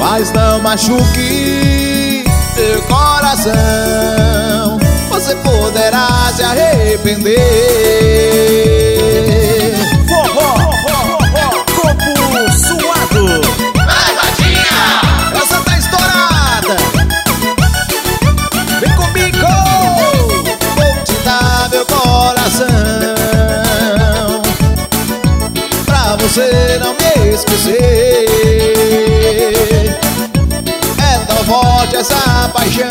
mas não machuque seu coração. Você poderá se arrepender. Forró, corpo suado. Vai, Vadinha! Essa tá estourada. Vem comigo. Vou te dar meu coração pra você não me esquecer. É tão forte essa paixão.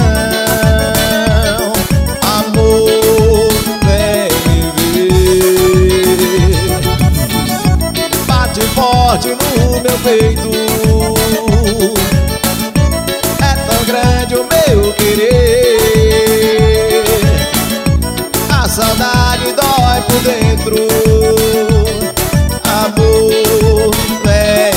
Amor, vem me ver. Bate forte no meu peito. É tão grande o meu querer. A saudade dói por dentro. Amor, vem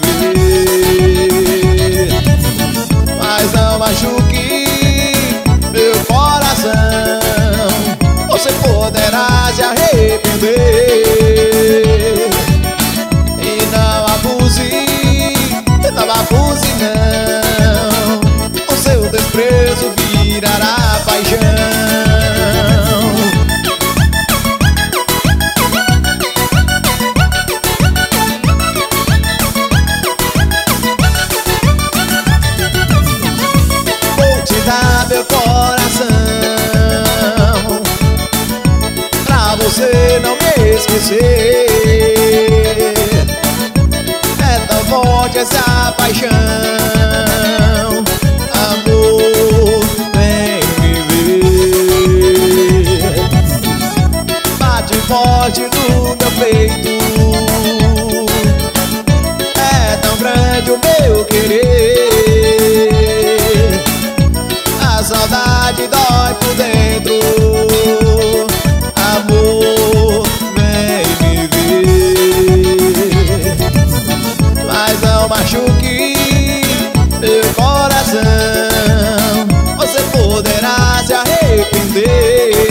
me ver. Mas não machuque meu coração. Você poderá se arrepender. E não abuse não. O seu desprezo virará paixão. Vou te dar meu coração pra você não me esquecer. É tão forte essa paixão. Amor, vem me ver. Bate forte no meu peito. É tão grande o meu querer. A saudade dói por dentro. Amor, vem me ver. Mas não machuque meu coração. Você poderá se arrepender.